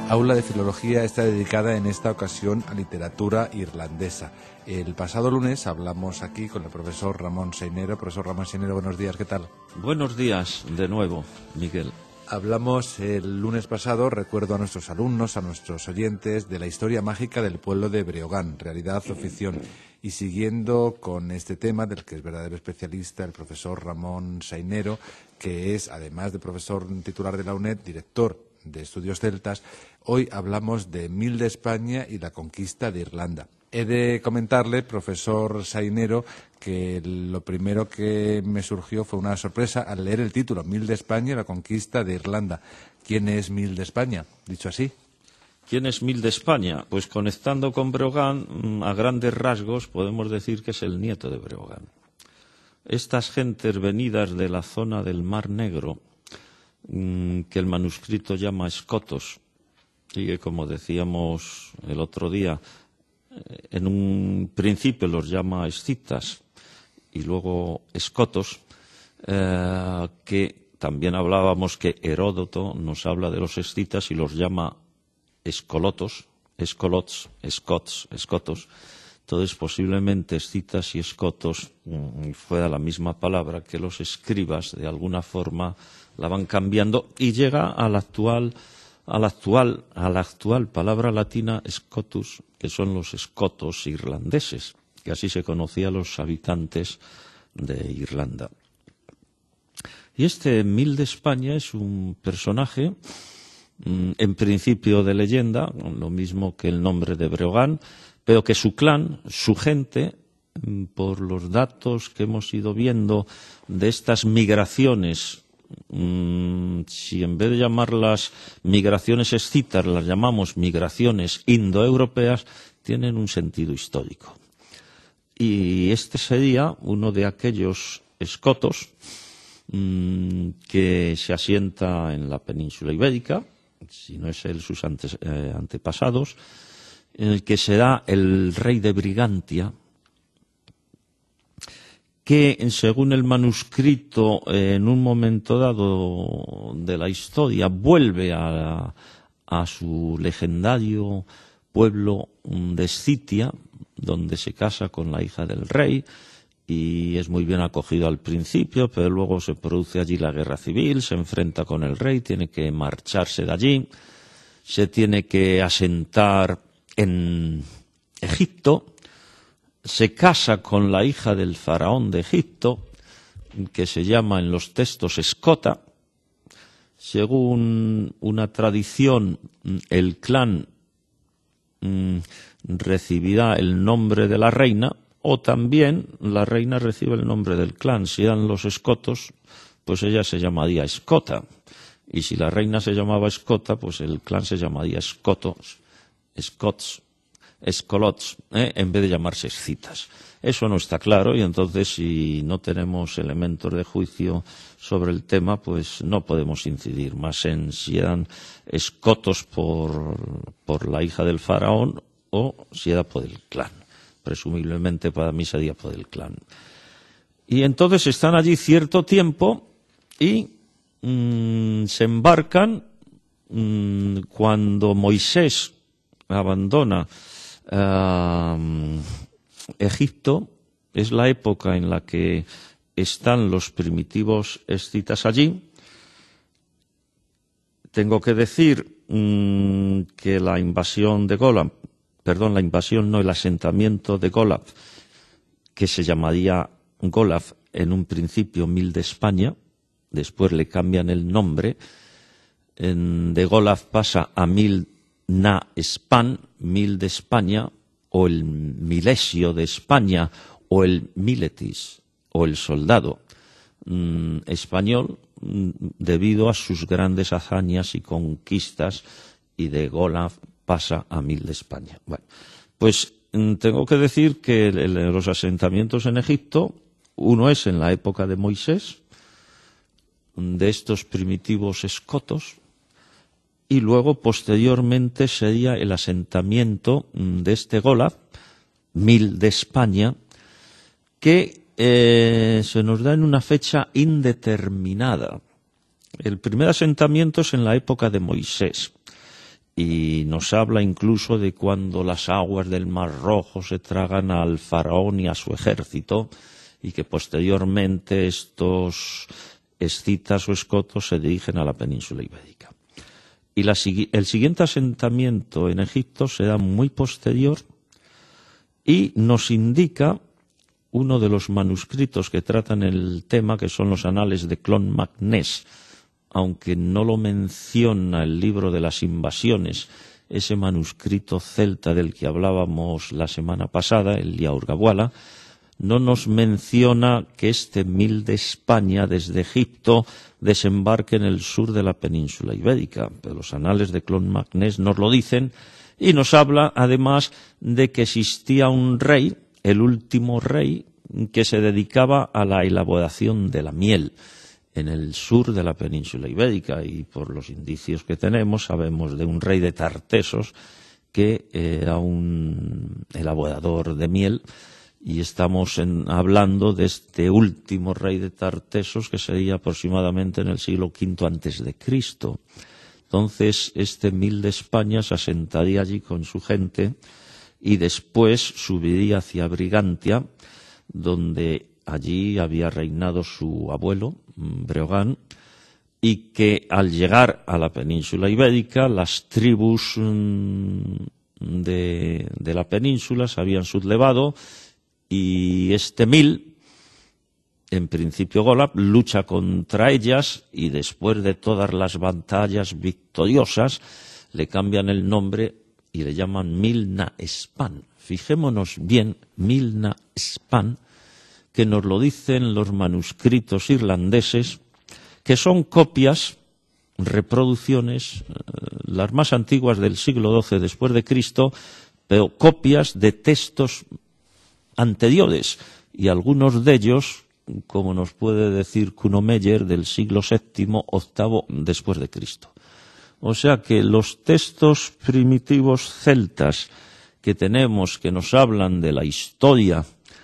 Aula de Filología está dedicada en esta ocasión a literatura irlandesa. El pasado lunes hablamos aquí con el profesor Ramón Seinero. Profesor Ramón Seinero, buenos días, ¿qué tal? Buenos días de nuevo, Miguel. Hablamos el lunes pasado, recuerdo a nuestros alumnos, a nuestros oyentes, de la historia mágica del pueblo de Breogán, realidad o ficción. Y siguiendo con este tema, del que es verdadero especialista el profesor Ramón Seinero, que es, además de profesor titular de la UNED, director de Estudios Celtas, hoy hablamos de Mil de España y la conquista de Irlanda. He de comentarle, profesor Seinero, que lo primero que me surgió fue una sorpresa al leer el título, Mil de España y la conquista de Irlanda. ¿Quién es Mil de España? Dicho así. ¿Quién es Mil de España? Pues conectando con Breogán, a grandes rasgos podemos decir que es el nieto de Breogán. Estas gentes venidas de la zona del Mar Negro, que el manuscrito llama escotos, y que, como decíamos el otro día, en un principio los llama escitas y luego escotos, que también hablábamos que Heródoto nos habla de los escitas y los llama escolotos, escolots, escots, escotos. Entonces, posiblemente escitas y escotos fuera la misma palabra, que los escribas de alguna forma la van cambiando y llega a la actual palabra latina scotus, que son los escotos irlandeses, que así se conocía a los habitantes de Irlanda. Y este Mil de España es un personaje, en principio de leyenda, lo mismo que el nombre de Breogán, pero que su clan, su gente, por los datos que hemos ido viendo de estas migraciones, si en vez de llamarlas migraciones escitas las llamamos migraciones indoeuropeas, tienen un sentido histórico. Y este sería uno de aquellos escotos que se asienta en la península ibérica, si no es él, sus antepasados, en el que será el rey de Brigantia, que, según el manuscrito, en un momento dado de la historia, vuelve a su legendario pueblo de Escitia, donde se casa con la hija del rey, y es muy bien acogido al principio, pero luego se produce allí la guerra civil, se enfrenta con el rey, tiene que marcharse de allí, se tiene que asentar en Egipto, se casa con la hija del faraón de Egipto, que se llama en los textos Escota. Según una tradición, el clan recibirá el nombre de la reina, o también la reina recibe el nombre del clan. Si eran los escotos, pues ella se llamaría Escota, y si la reina se llamaba Escota, pues el clan se llamaría Escotos, Scots, escolots, en vez de llamarse escitas. Eso no está claro, y entonces, si no tenemos elementos de juicio sobre el tema, pues no podemos incidir más en si eran escotos por la hija del faraón o si era por el clan. Presumiblemente para mí sería por el clan. Y entonces están allí cierto tiempo y se embarcan cuando Moisés abandona Egipto. Es la época en la que están los primitivos escitas allí. Tengo que decir que la invasión de Golab, el asentamiento de Golab, que se llamaría Golab en un principio Mil de España, después le cambian el nombre, de Golab pasa a Mil na Span, Mil de España, o el Milesio de España, o el Miletis, o el soldado español, debido a sus grandes hazañas y conquistas, y de Golab pasa a Mil de España. Bueno, pues tengo que decir que los asentamientos en Egipto, uno es en la época de Moisés, de estos primitivos escotos, y luego posteriormente sería el asentamiento de este Golab, Mil de España, que se nos da en una fecha indeterminada. El primer asentamiento es en la época de Moisés, y nos habla incluso de cuando las aguas del Mar Rojo se tragan al faraón y a su ejército, y que posteriormente estos escitas o escotos se dirigen a la península ibérica. Y el siguiente asentamiento en Egipto se da muy posterior y nos indica uno de los manuscritos que tratan el tema, que son los Anales de Clonmacnés, aunque no lo menciona el libro de las invasiones, ese manuscrito celta del que hablábamos la semana pasada, el Yaurgabuala, no nos menciona que este Mil de España desde Egipto desembarque en el sur de la península ibérica, pero los Anales de Clonmacnés nos lo dicen, y nos habla además de que existía un rey, el último rey, que se dedicaba a la elaboración de la miel en el sur de la península ibérica, y por los indicios que tenemos sabemos de un rey de Tartesos que era un elaborador de miel, y estamos hablando de este último rey de Tartesos, que sería aproximadamente en el siglo V antes de Cristo. Entonces este Mil de España se asentaría allí con su gente y después subiría hacia Brigantia, donde allí había reinado su abuelo, Breogán, y que al llegar a la península ibérica, las tribus de la península se habían sublevado, y este Mil, en principio Golab, lucha contra ellas, y después de todas las batallas victoriosas le cambian el nombre y le llaman Milna Span. Fijémonos bien, Milna Span, que nos lo dicen los manuscritos irlandeses, que son copias, reproducciones, las más antiguas del siglo XII después de Cristo, pero copias de textos anteriores, y algunos de ellos, como nos puede decir Kuno Meyer, del siglo VII, VIII después de Cristo. O sea que los textos primitivos celtas que tenemos, que nos hablan de la historia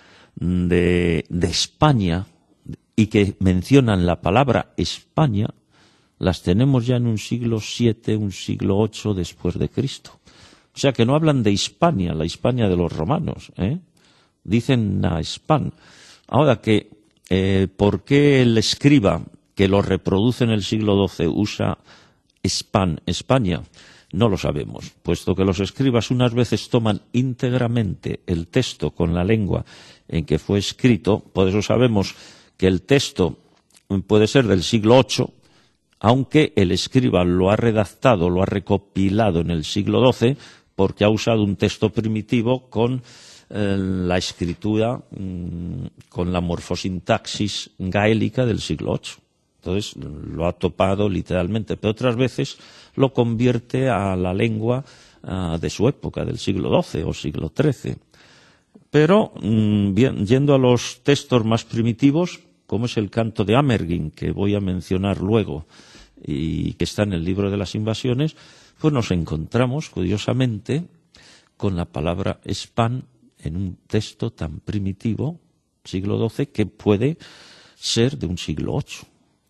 de España y que mencionan la palabra España, las tenemos ya en un siglo VII, un siglo VIII después de Cristo. O sea que no hablan de Hispania, la Hispania de los romanos, dicen Naespan. Ahora que, ¿por qué el escriba que lo reproduce en el siglo XII usa Span, España? No lo sabemos, puesto que los escribas unas veces toman íntegramente el texto con la lengua en que fue escrito. Por eso sabemos que el texto puede ser del siglo VIII, aunque el escriba lo ha redactado, lo ha recopilado en el siglo XII, porque ha usado un texto primitivo con la escritura, con la morfosintaxis gaélica del siglo VIII. Entonces lo ha topado literalmente, pero otras veces lo convierte a la lengua de su época, del siglo XII o siglo XIII. Pero, bien, yendo a los textos más primitivos, como es el canto de Amergin, que voy a mencionar luego, y que está en el libro de las invasiones, pues nos encontramos, curiosamente, con la palabra Span en un texto tan primitivo, siglo XII, que puede ser de un siglo VIII.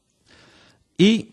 Y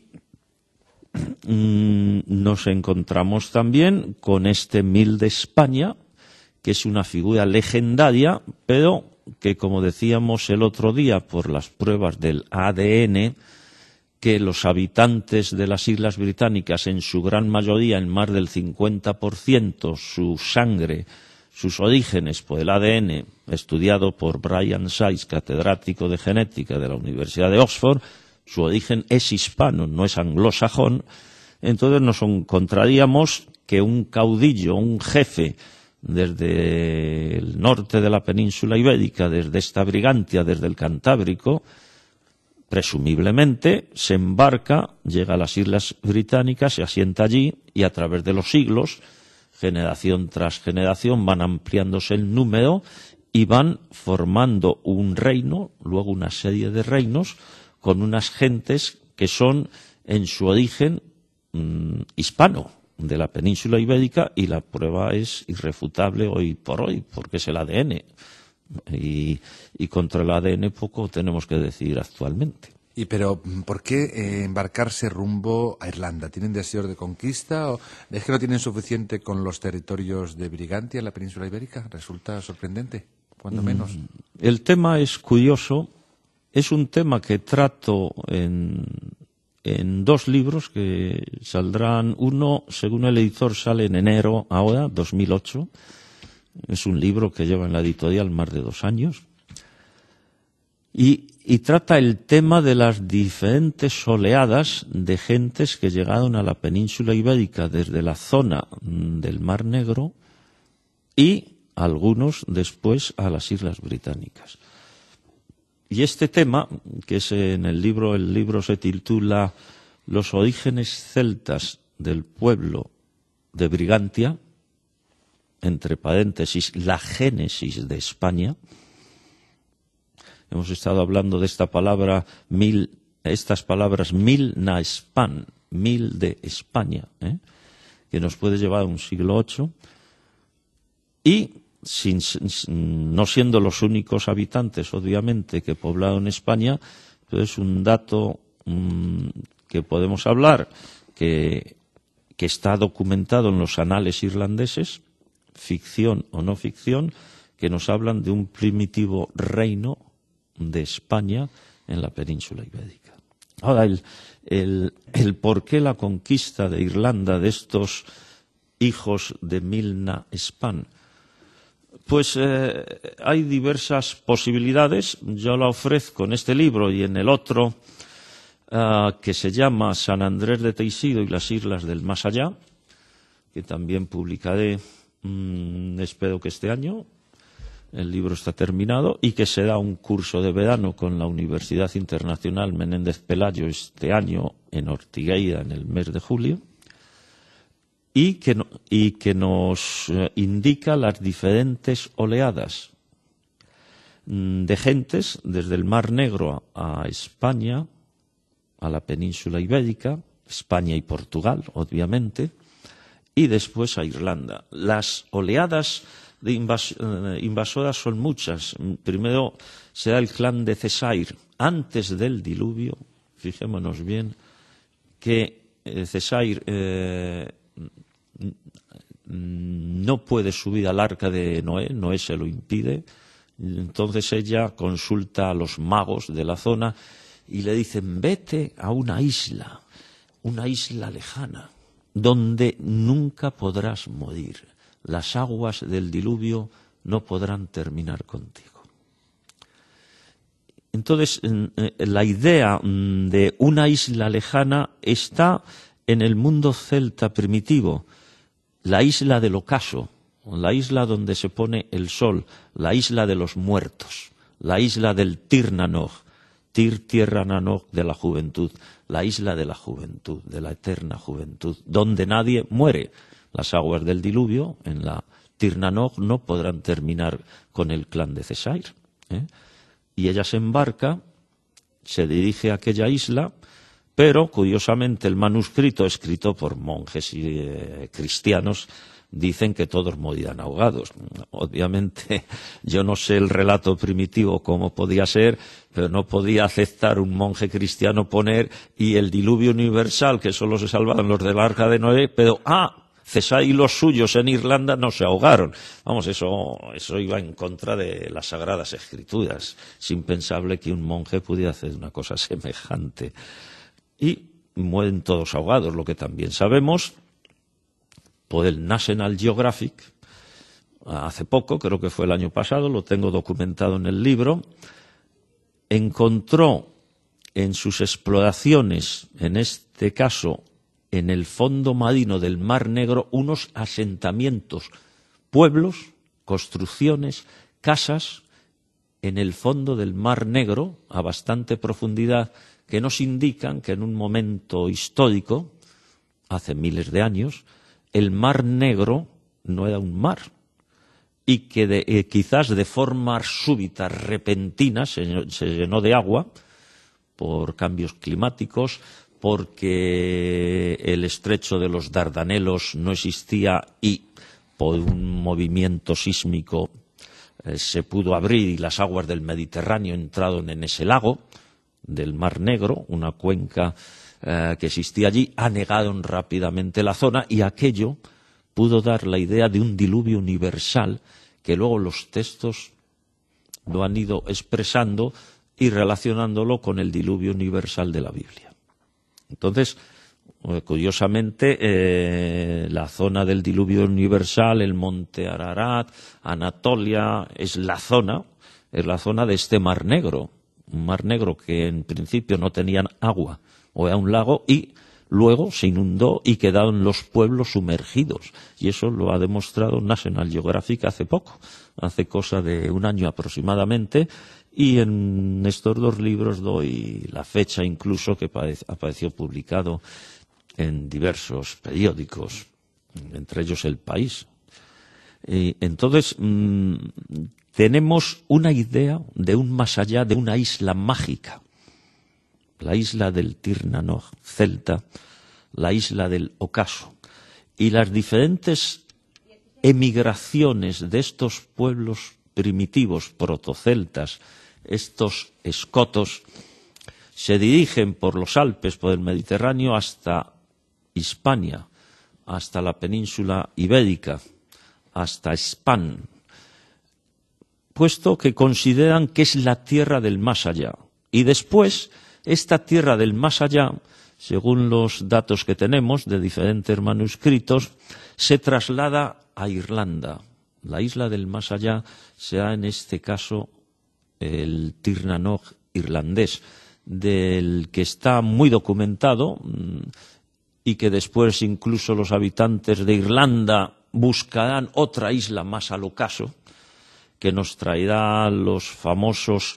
nos encontramos también con este Mil de España, que es una figura legendaria, pero que, como decíamos el otro día, por las pruebas del ADN, que los habitantes de las Islas Británicas, en su gran mayoría, en más del 50%, su sangre, sus orígenes por el ADN, estudiado por Brian Sykes, catedrático de genética de la Universidad de Oxford, su origen es hispano, no es anglosajón. Entonces nos encontraríamos que un caudillo, un jefe, desde el norte de la península ibérica, desde esta Brigantia, desde el Cantábrico, presumiblemente se embarca, llega a las Islas Británicas, se asienta allí, y a través de los siglos, generación tras generación, van ampliándose el número y van formando un reino, luego una serie de reinos, con unas gentes que son en su origen hispano, de la península ibérica, y la prueba es irrefutable hoy por hoy, porque es el ADN. Y contra el ADN poco tenemos que decir actualmente. Pero, ¿por qué embarcarse rumbo a Irlanda? ¿Tienen deseos de conquista o es que no tienen suficiente con los territorios de Brigantia en la península ibérica? Resulta sorprendente, cuando menos. El tema es curioso. Es un tema que trato en 2 libros que saldrán. Uno, según el editor, sale en enero ahora, 2008. Es un libro que lleva en la editorial más de 2 años. Y trata el tema de las diferentes oleadas de gentes que llegaron a la península ibérica desde la zona del Mar Negro y algunos después a las Islas Británicas. Y este tema, que es en el libro se titula Los orígenes celtas del pueblo de Brigantia, entre paréntesis, la génesis de España. Hemos estado hablando de esta palabra, estas palabras mil na Espan, 1000 de España, que nos puede llevar a un siglo VIII. Y no siendo los únicos habitantes, obviamente, que poblaron España, pero es un dato que podemos hablar, que está documentado en los anales irlandeses, ficción o no ficción, que nos hablan de un primitivo reino de España en la península ibérica. Ahora, el por qué la conquista de Irlanda de estos hijos de Milna Span. Pues hay diversas posibilidades. Yo la ofrezco en este libro y en el otro que se llama San Andrés de Teixido y las Islas del Más Allá, que también publicaré, espero que este año. El libro está terminado y que se da un curso de verano con la Universidad Internacional Menéndez Pelayo este año en Ortigueira en el mes de julio. Y que nos indica las diferentes oleadas de gentes desde el Mar Negro a España, a la península ibérica, España y Portugal, obviamente, y después a Irlanda. Las oleadas de invasoras son muchas. Primero se da el clan de Cesair, antes del diluvio. Fijémonos bien que Cesair no puede subir al arca de Noé, Noé se lo impide. Entonces ella consulta a los magos de la zona y le dicen: vete a una isla lejana, donde nunca podrás morir. Las aguas del diluvio no podrán terminar contigo. Entonces, la idea de una isla lejana está en el mundo celta primitivo. La isla del ocaso, la isla donde se pone el sol, la isla de los muertos, la isla del Tirnanog, tierra Nanog de la juventud, la isla de la juventud, de la eterna juventud, donde nadie muere. Las aguas del diluvio en la Tirnanog no podrán terminar con el clan de Cesair. Y ella se embarca, se dirige a aquella isla, pero curiosamente el manuscrito escrito por monjes y cristianos dicen que todos morirán ahogados. Obviamente yo no sé el relato primitivo cómo podía ser, pero no podía aceptar un monje cristiano poner y el diluvio universal, que solo se salvaron los del arca de Noé, pero Cesair y los suyos en Irlanda no se ahogaron. Vamos, eso iba en contra de las Sagradas Escrituras. Es impensable que un monje pudiera hacer una cosa semejante. Y mueren todos ahogados, lo que también sabemos por el National Geographic. Hace poco, creo que fue el año pasado, lo tengo documentado en el libro, encontró en sus exploraciones, en este caso en el fondo marino del Mar Negro, unos asentamientos, pueblos, construcciones, casas en el fondo del Mar Negro a bastante profundidad, que nos indican que en un momento histórico, hace miles de años, el Mar Negro no era un mar y que quizás de forma súbita, repentina, se llenó de agua por cambios climáticos, porque el estrecho de los Dardanelos no existía y por un movimiento sísmico se pudo abrir y las aguas del Mediterráneo entraron en ese lago. del Mar Negro, una cuenca que existía allí, anegaron rápidamente la zona y aquello pudo dar la idea de un diluvio universal que luego los textos lo han ido expresando y relacionándolo con el diluvio universal de la Biblia. Entonces, curiosamente, la zona del diluvio universal, el monte Ararat, Anatolia, es la zona de este Mar Negro, un Mar Negro que en principio no tenían agua, o era un lago, y luego se inundó y quedaron los pueblos sumergidos. Y eso lo ha demostrado National Geographic hace poco, hace cosa de un año aproximadamente, y en estos dos libros doy la fecha incluso que apareció publicado en diversos periódicos, entre ellos El País. Y entonces tenemos una idea de un más allá, de una isla mágica. La isla del Tir na Nog celta, la isla del ocaso, y las diferentes emigraciones de estos pueblos primitivos protoceltas, estos escotos, se dirigen por los Alpes, por el Mediterráneo, hasta Hispania, hasta la península ibérica, hasta Hispan, puesto que consideran que es la tierra del más allá. Y después, esta tierra del más allá, según los datos que tenemos de diferentes manuscritos, se traslada a Irlanda. La isla del más allá será en este caso el Tir na Nog irlandés, del que está muy documentado y que después incluso los habitantes de Irlanda buscarán otra isla más al ocaso, que nos traerá los famosos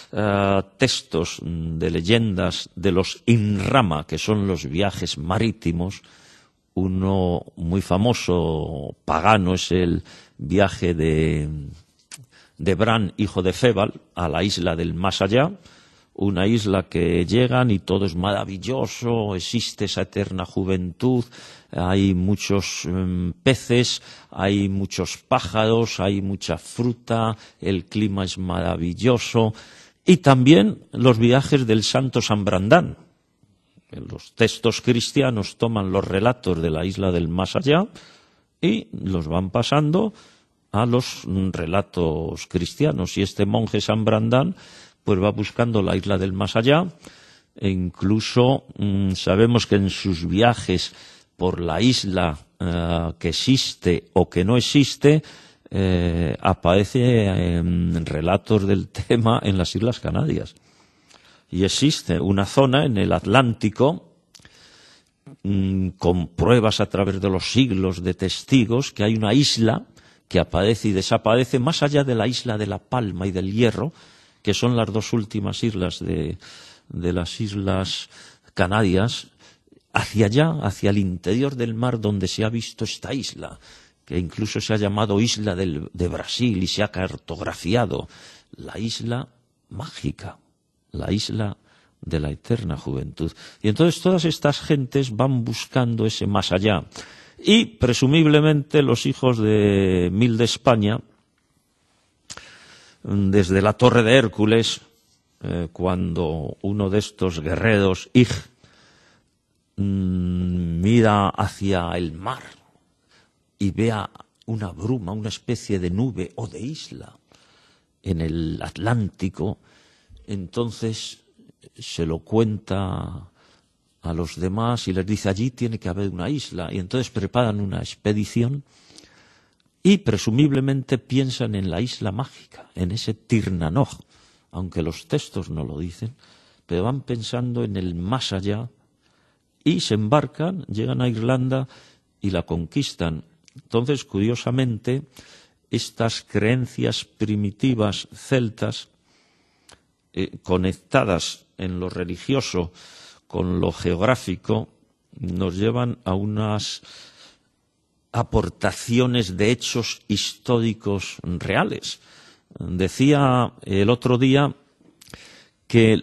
textos de leyendas de los Inrama, que son los viajes marítimos. Uno muy famoso, pagano, es el viaje de Bran, hijo de Fébal, a la isla del más allá, una isla que llegan y todo es maravilloso, existe esa eterna juventud, hay muchos peces, hay muchos pájaros, hay mucha fruta, el clima es maravilloso. Y también los viajes del santo San Brandán. Los textos cristianos toman los relatos de la isla del más allá y los van pasando a los relatos cristianos. Y este monje San Brandán pues va buscando la isla del más allá, e incluso sabemos que en sus viajes por la isla que existe o que no existe, aparece en relatos del tema en las Islas Canarias. Y existe una zona en el Atlántico, con pruebas a través de los siglos de testigos, que hay una isla que aparece y desaparece más allá de la isla de La Palma y del Hierro, que son las dos últimas islas de las Islas Canarias, hacia allá, hacia el interior del mar, donde se ha visto esta isla, que incluso se ha llamado Isla de Brasil y se ha cartografiado, la isla mágica, la isla de la eterna juventud. Y entonces todas estas gentes van buscando ese más allá. Y presumiblemente los hijos de Mil de España, desde la Torre de Hércules, cuando uno de estos guerreros, Ig, mira hacia el mar y vea una bruma, una especie de nube o de isla en el Atlántico, entonces se lo cuenta a los demás y les dice, allí tiene que haber una isla, y entonces preparan una expedición y presumiblemente piensan en la isla mágica, en ese Tir na Nog, aunque los textos no lo dicen, pero van pensando en el más allá y se embarcan, llegan a Irlanda y la conquistan. Entonces, curiosamente, estas creencias primitivas celtas, conectadas en lo religioso con lo geográfico, nos llevan a unas aportaciones de hechos históricos reales. Decía el otro día que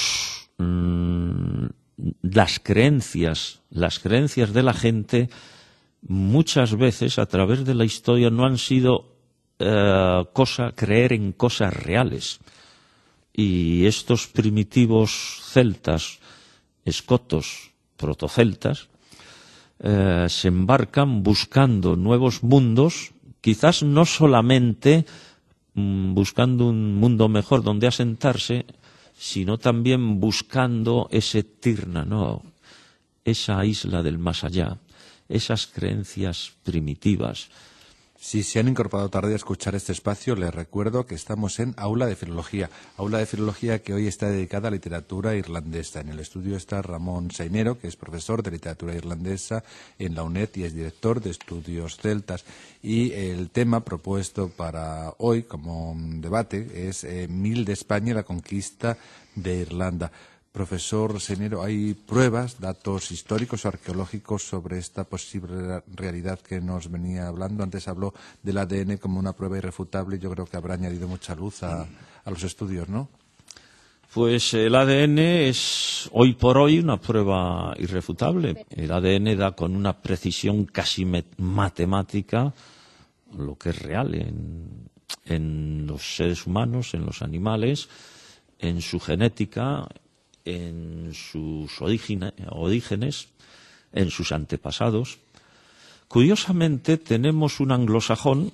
las creencias de la gente muchas veces a través de la historia no han sido creer en cosas reales. y estos primitivos celtas, escotos, protoceltas, se embarcan buscando nuevos mundos, quizás no solamente buscando un mundo mejor donde asentarse, sino también buscando ese Tirna, ¿no?, esa isla del más allá, esas creencias primitivas. Si se han incorporado tarde a escuchar este espacio, les recuerdo que estamos en Aula de Filología que hoy está dedicada a literatura irlandesa. En el estudio está Ramón Sainero, que es profesor de literatura irlandesa en la UNED y es director de estudios celtas. Y el tema propuesto para hoy como debate es Mil de España y la conquista de Irlanda. Profesor Sainero, ¿hay pruebas, datos históricos o arqueológicos sobre esta posible realidad que nos venía hablando? Antes habló del ADN como una prueba irrefutable y yo creo que habrá añadido mucha luz a los estudios, ¿no? Pues el ADN es hoy por hoy una prueba irrefutable. El ADN da con una precisión casi matemática lo que es real en los seres humanos, en los animales, en su genética, en sus orígenes, en sus antepasados. Curiosamente tenemos un anglosajón,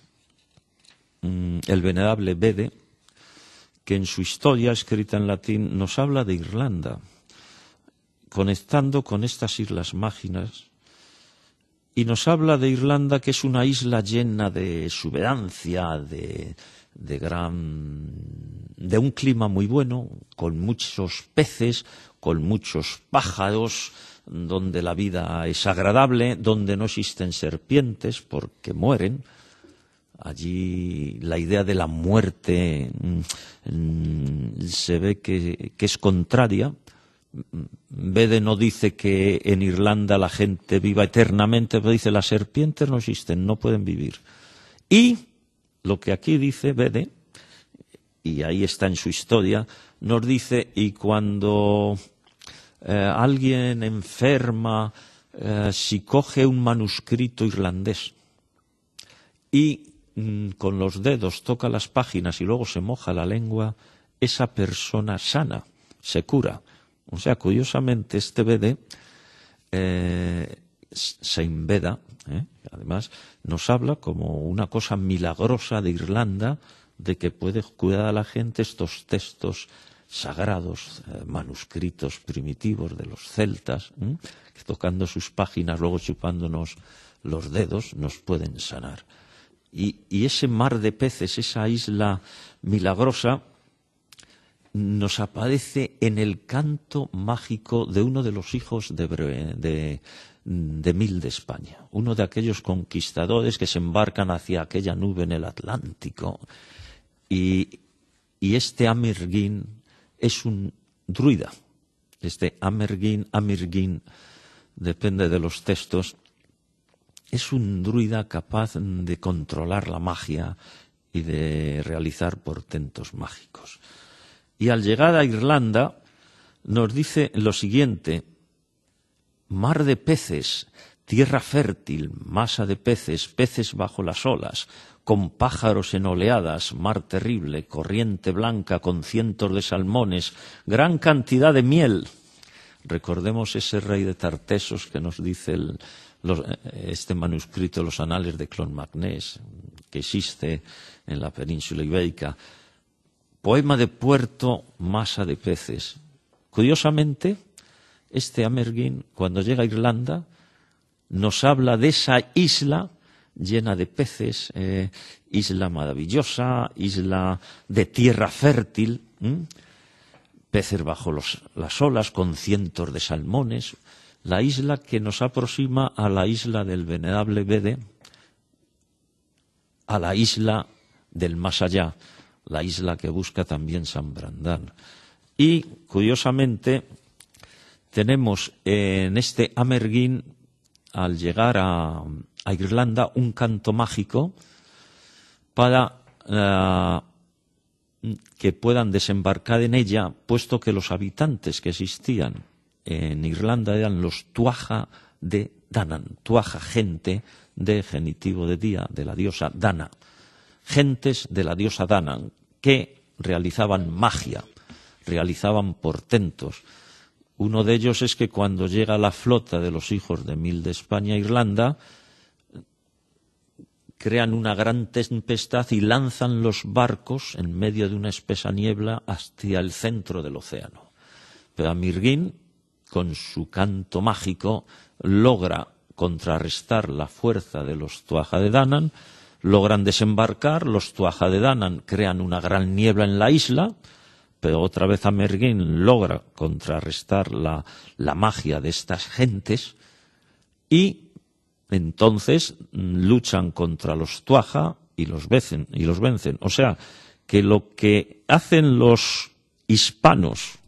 el venerable Bede, que en su historia escrita en latín nos habla de Irlanda, conectando con estas islas mágicas, y nos habla de Irlanda, que es una isla llena de exuberancia, de un clima muy bueno, con muchos peces, con muchos pájaros, donde la vida es agradable, donde no existen serpientes porque mueren. Allí la idea de la muerte se ve que es contraria. Bede no dice que en Irlanda la gente viva eternamente, pero dice las serpientes no existen, no pueden vivir. Y lo que aquí dice Bede, y ahí está en su historia, nos dice, y cuando alguien enferma, si coge un manuscrito irlandés y con los dedos toca las páginas y luego se moja la lengua, esa persona sana, se cura. O sea, curiosamente, este Bede se inveda, además nos habla como una cosa milagrosa de Irlanda, de que puede cuidar a la gente estos textos sagrados, manuscritos primitivos de los celtas, que tocando sus páginas, luego chupándonos los dedos, nos pueden sanar. Y ese mar de peces, esa isla milagrosa, nos aparece en el canto mágico de uno de los hijos de Mil de España, uno de aquellos conquistadores que se embarcan hacia aquella nube en el Atlántico. Y este Amergin es un druida. Este Amergin, depende de los textos, es un druida capaz de controlar la magia y de realizar portentos mágicos. Y al llegar a Irlanda nos dice lo siguiente: mar de peces, tierra fértil, masa de peces, peces bajo las olas, con pájaros en oleadas, mar terrible, corriente blanca con cientos de salmones, gran cantidad de miel. Recordemos ese rey de Tartesos que nos dice este manuscrito, los Anales de Clonmacnés, que existe en la península ibérica. Poema de puerto, masa de peces. Curiosamente, este Amergin, cuando llega a Irlanda, nos habla de esa isla llena de peces, isla maravillosa, isla de tierra fértil, peces bajo las olas con cientos de salmones, la isla que nos aproxima a la isla del venerable Bede, a la isla del más allá, la isla que busca también San Brandán. Y, curiosamente, tenemos en este Amergin, al llegar a Irlanda, un canto mágico para que puedan desembarcar en ella, puesto que los habitantes que existían en Irlanda eran los Tuatha de Danann. Tuatha, gente, de genitivo de día, de la diosa Dana. Gentes de la diosa Danann, que realizaban magia, realizaban portentos. Uno de ellos es que cuando llega la flota de los hijos de Mil de España a Irlanda, crean una gran tempestad y lanzan los barcos en medio de una espesa niebla hacia el centro del océano. Pero Amirgin, con su canto mágico, logra contrarrestar la fuerza de los Tuatha de Danann, logran desembarcar, los Tuatha de Danann crean una gran niebla en la isla, pero otra vez Amergin logra contrarrestar la magia de estas gentes y entonces luchan contra los Tuatha y los vencen. O sea, que lo que hacen los hispanos,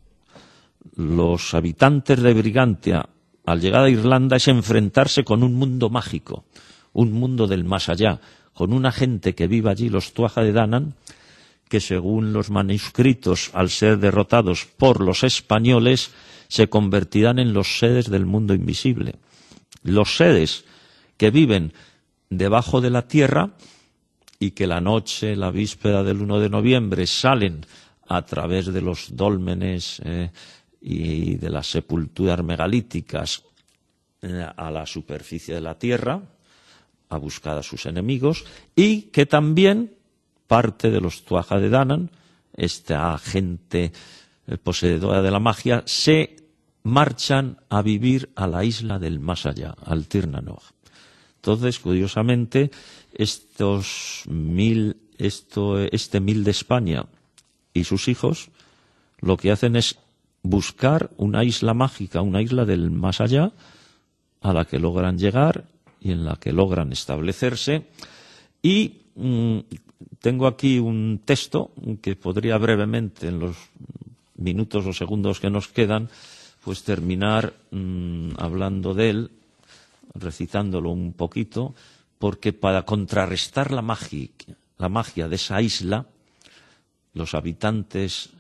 los habitantes de Brigantia, al llegar a Irlanda, es enfrentarse con un mundo mágico, un mundo del más allá, con una gente que vive allí, los Tuatha de Danann, que según los manuscritos, al ser derrotados por los españoles, se convertirán en los seres del mundo invisible. Los seres que viven debajo de la tierra y que la noche, la víspera del 1 de noviembre, salen a través de los dólmenes y de las sepulturas megalíticas a la superficie de la tierra a buscar a sus enemigos, y que también parte de los Tuatha de Danann, esta gente poseedora de la magia, se marchan a vivir a la isla del más allá, al Tir na Nog. Entonces, curiosamente, este Mil de España y sus hijos lo que hacen es buscar una isla mágica, una isla del más allá, a la que logran llegar y en la que logran establecerse. Y tengo aquí un texto que podría brevemente, en los minutos o segundos que nos quedan, pues terminar hablando de él, recitándolo un poquito, porque para contrarrestar la magia de esa isla, los habitantes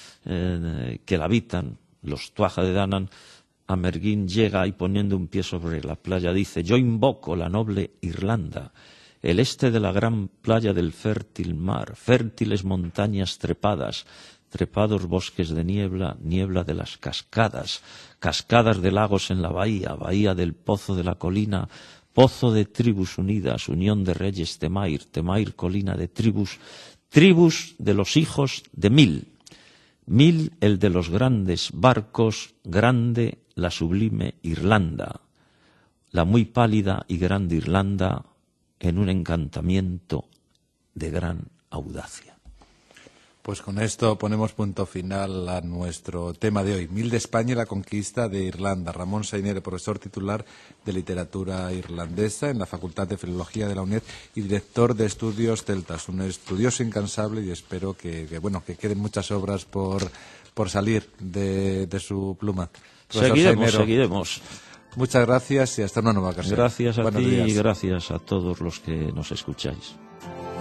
que la habitan, los Tuatha de Danann, Amergin llega y poniendo un pie sobre la playa dice: yo invoco la noble Irlanda, el este de la gran playa del fértil mar, fértiles montañas trepadas, trepados bosques de niebla, niebla de las cascadas, cascadas de lagos en la bahía, bahía del pozo de la colina, pozo de tribus unidas, unión de reyes Temair, Temair colina de tribus, tribus de los hijos de Mil, Mil el de los grandes barcos, grande la sublime Irlanda, la muy pálida y grande Irlanda en un encantamiento de gran audacia. Pues con esto ponemos punto final a nuestro tema de hoy. Mil de España y la conquista de Irlanda. Ramón Sainere, profesor titular de literatura irlandesa en la Facultad de Filología de la UNED y director de estudios celtas. Un estudioso incansable y espero que queden muchas obras por salir de su pluma. Seguiremos. Muchas gracias y hasta una nueva ocasión. Gracias a Buenos ti días. y gracias a todos los que nos escucháis.